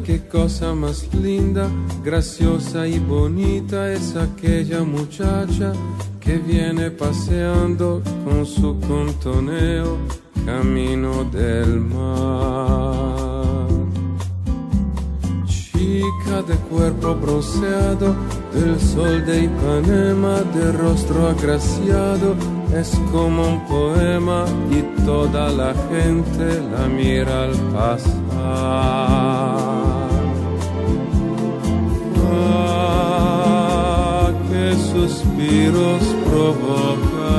qué cosa más linda, graciosa y bonita es aquella muchacha que viene paseando con su contoneo camino del mar. Chica de cuerpo bronceado, del sol de Ipanema, de rostro agraciado, es como un poema y toda la gente la mira al pasar. Ah, qué suspiros provoca.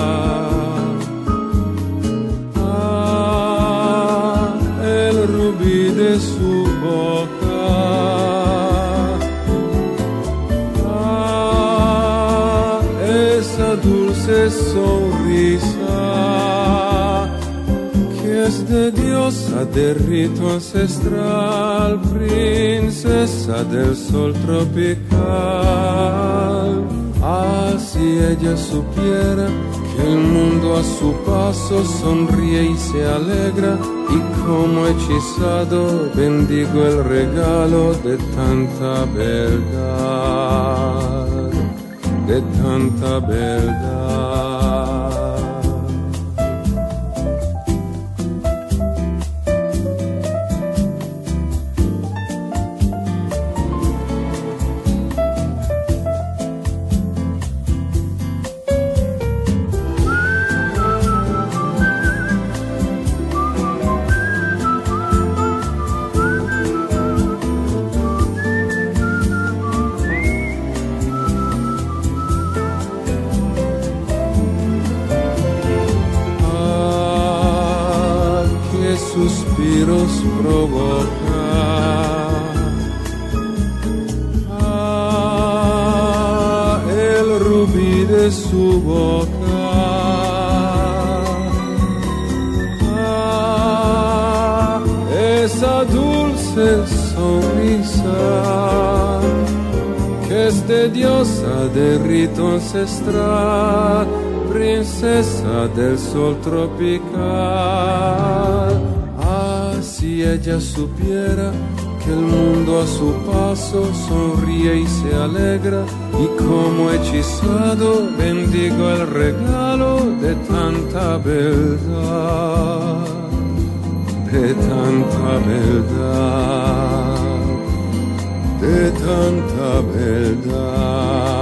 Ah, el rubí de su boca. Dulce sonrisa que es de diosa de rito ancestral, princesa del sol tropical. Ah, si ella supiera que el mundo a su paso sonríe y se alegra, y como hechizado bendigo el regalo de tanta verdad, de tanta verdad. Suspiros provoca. Ah, el rubí de su boca. Ah, esa dulce sonrisa que es de diosa de rito ancestral, princesa del sol tropical. Si ella supiera que el mundo a su paso sonríe y se alegra, y como hechizado bendigo el regalo de tanta verdad, de tanta verdad, de tanta verdad.